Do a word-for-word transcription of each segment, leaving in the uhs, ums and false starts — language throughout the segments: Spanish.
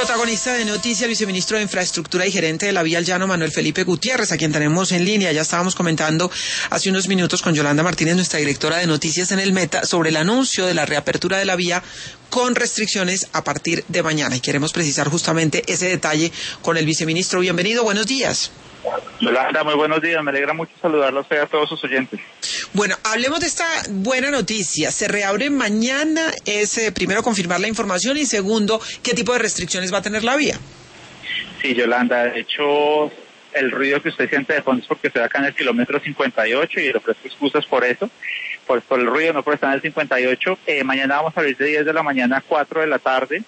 Protagonista de Noticias, el viceministro de Infraestructura y gerente de la Vía al Llano, Manuel Felipe Gutiérrez, a quien tenemos en línea. Ya estábamos comentando hace unos minutos con Yolanda Martínez, nuestra directora de Noticias en el Meta, sobre el anuncio de la reapertura de la vía con restricciones a partir de mañana. Y queremos precisar justamente ese detalle con el viceministro. Bienvenido, buenos días. Yolanda, muy buenos días. Me alegra mucho saludarlos a todos sus oyentes. Bueno, hablemos de esta buena noticia. Se reabre mañana. Es eh, primero confirmar la información y segundo, ¿qué tipo de restricciones va a tener la vía? Sí, Yolanda, de hecho, el ruido que usted siente de fondo es porque estoy acá en el kilómetro cincuenta y ocho y le ofrezco excusas por eso, por, por el ruido, no por estar en el cincuenta y ocho. Eh, mañana vamos a abrir de diez de la mañana a cuatro de la tarde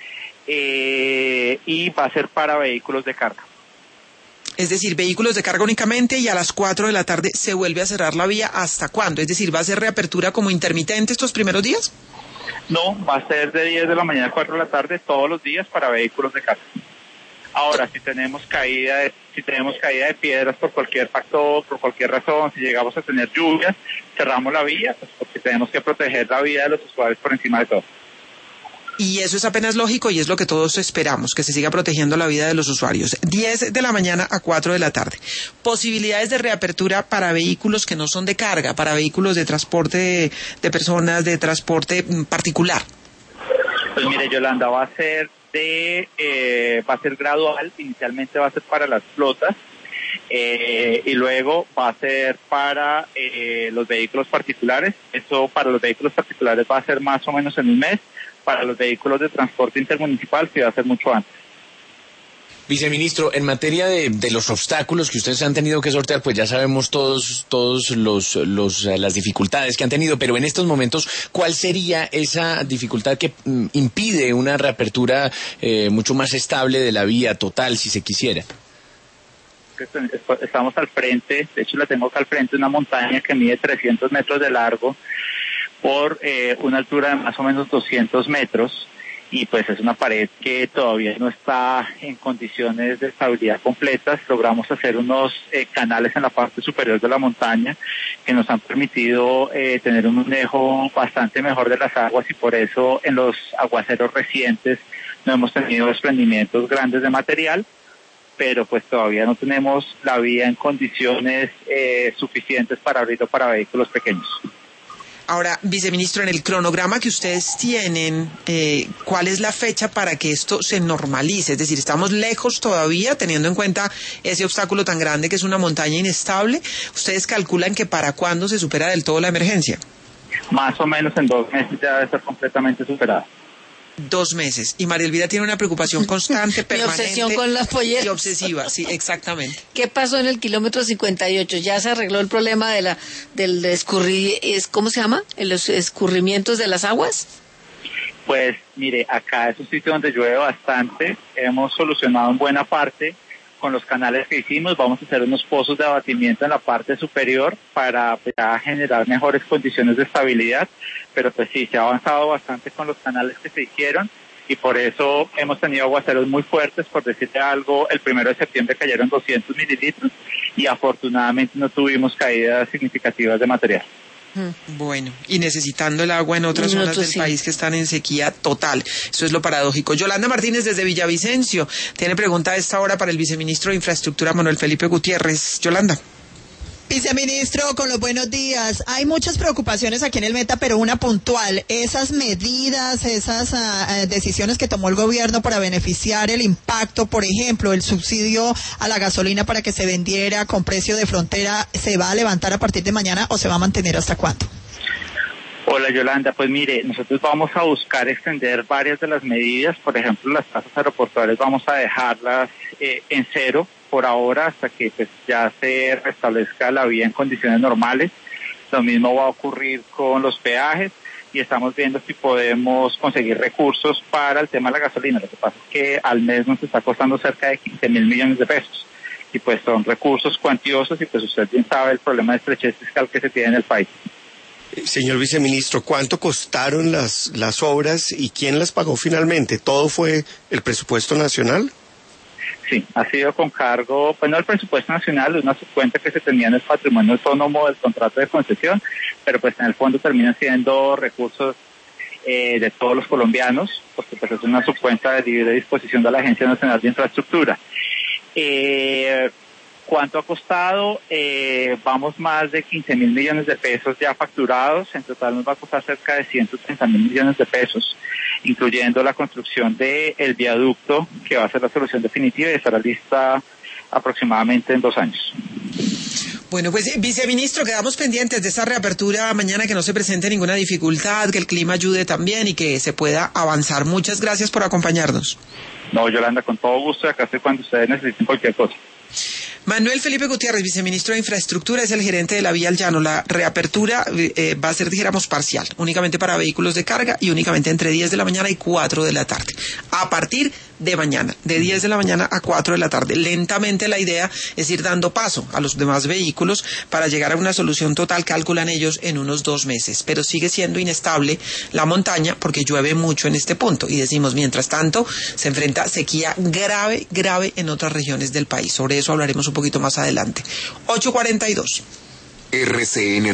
eh, y va a ser para vehículos de carga. Es decir, vehículos de carga únicamente, y a las cuatro de la tarde se vuelve a cerrar la vía. ¿Hasta cuándo? Es decir, ¿va a ser reapertura como intermitente estos primeros días? No, va a ser de diez de la mañana a cuatro de la tarde todos los días para vehículos de carga. Ahora, si tenemos caída de, si tenemos caída de piedras por cualquier factor, por cualquier razón, si llegamos a tener lluvias, cerramos la vía, pues porque tenemos que proteger la vida de los usuarios por encima de todo. Y eso es apenas lógico y es lo que todos esperamos, que se siga protegiendo la vida de los usuarios. diez de la mañana a cuatro de la tarde. Posibilidades de reapertura para vehículos que no son de carga, para vehículos de transporte de, de personas, de transporte particular. Pues mire, Yolanda, va a ser de, eh, va a ser gradual. Inicialmente va a ser para las flotas eh, y luego va a ser para eh, los vehículos particulares. Eso para los vehículos particulares va a ser más o menos en un mes. Para los vehículos de transporte intermunicipal sí va a ser mucho antes. Viceministro, en materia de, de los obstáculos que ustedes han tenido que sortear, pues ya sabemos todos todos los, los las dificultades que han tenido, pero en estos momentos, ¿cuál sería esa dificultad que mm, impide una reapertura eh, mucho más estable de la vía total, si se quisiera? Estamos al frente, de hecho la tengo acá al frente, una montaña que mide trescientos metros de largo por eh, una altura de más o menos doscientos metros, y pues es una pared que todavía no está en condiciones de estabilidad completas. Logramos hacer unos eh, canales en la parte superior de la montaña que nos han permitido eh, tener un manejo bastante mejor de las aguas, y por eso en los aguaceros recientes no hemos tenido desprendimientos grandes de material, pero pues todavía no tenemos la vía en condiciones eh, suficientes para abrirlo para vehículos pequeños. Ahora, viceministro, en el cronograma que ustedes tienen, eh, ¿cuál es la fecha para que esto se normalice? Es decir, ¿estamos lejos todavía, teniendo en cuenta ese obstáculo tan grande que es una montaña inestable? ¿Ustedes calculan que para cuándo se supera del todo la emergencia? Más o menos en dos meses ya debe estar completamente superada. Dos meses. Y María Elvira tiene una preocupación constante, permanente. Mi obsesión con las polleras. Y obsesiva, sí, exactamente. ¿Qué pasó en el kilómetro cincuenta y ocho? ¿Ya se arregló el problema de la del escurri, es, ¿cómo se llama? ¿Los escurrimientos de las aguas? Pues mire, acá es un sitio donde llueve bastante. Hemos solucionado en buena parte con los canales que hicimos. Vamos a hacer unos pozos de abatimiento en la parte superior para ya generar mejores condiciones de estabilidad. Pero pues sí, se ha avanzado bastante con los canales que se hicieron, y por eso hemos tenido aguaceros muy fuertes. Por decirte algo, el primero de septiembre cayeron doscientos mililitros y afortunadamente no tuvimos caídas significativas de material. Bueno, y necesitando el agua en otras zonas del sí. país que están en sequía total. Eso es lo paradójico. Yolanda Martínez desde Villavicencio tiene pregunta a esta hora para el viceministro de Infraestructura, Manuel Felipe Gutiérrez. Yolanda. Viceministro, con los buenos días. Hay muchas preocupaciones aquí en el Meta, pero una puntual. Esas medidas, esas uh, decisiones que tomó el gobierno para beneficiar el impacto, por ejemplo, el subsidio a la gasolina para que se vendiera con precio de frontera, ¿se va a levantar a partir de mañana o se va a mantener hasta cuándo? Hola Yolanda, pues mire, nosotros vamos a buscar extender varias de las medidas. Por ejemplo, las tasas aeroportuarias vamos a dejarlas eh, en cero por ahora hasta que pues ya se restablezca la vía en condiciones normales. Lo mismo va a ocurrir con los peajes, y estamos viendo si podemos conseguir recursos para el tema de la gasolina. Lo que pasa es que al mes nos está costando cerca de quince mil millones de pesos, y pues son recursos cuantiosos, y pues usted bien sabe el problema de estrechez fiscal que se tiene en el país. Señor viceministro, ¿cuánto costaron las, las obras y quién las pagó finalmente? ¿Todo fue el presupuesto nacional? Sí, ha sido con cargo, pues no el presupuesto nacional, es una subcuenta que se tenía en el patrimonio autónomo del contrato de concesión, pero pues en el fondo terminan siendo recursos eh, de todos los colombianos, porque pues es una subcuenta de libre disposición de la Agencia Nacional de Infraestructura. Eh, ¿Cuánto ha costado? Eh, vamos más de quince mil millones de pesos ya facturados. En total nos va a costar cerca de ciento treinta mil millones de pesos, incluyendo la construcción del viaducto, que va a ser la solución definitiva y estará lista aproximadamente en dos años. Bueno, pues viceministro, quedamos pendientes de esa reapertura mañana, que no se presente ninguna dificultad, que el clima ayude también y que se pueda avanzar. Muchas gracias por acompañarnos. No, Yolanda, con todo gusto, acá estoy cuando ustedes necesiten cualquier cosa. Manuel Felipe Gutiérrez, viceministro de Infraestructura, es el gerente de la Vía al Llano. La reapertura eh, va a ser, dijéramos, parcial, únicamente para vehículos de carga y únicamente entre diez de la mañana y cuatro de la tarde. A partir de mañana, de diez de la mañana a cuatro de la tarde. Lentamente la idea es ir dando paso a los demás vehículos para llegar a una solución total, calculan ellos, en unos dos meses. Pero sigue siendo inestable la montaña porque llueve mucho en este punto. Y decimos, mientras tanto, se enfrenta sequía grave, grave en otras regiones del país. Sobre eso hablaremos un poquito más adelante. ocho cuarenta y dos. R C N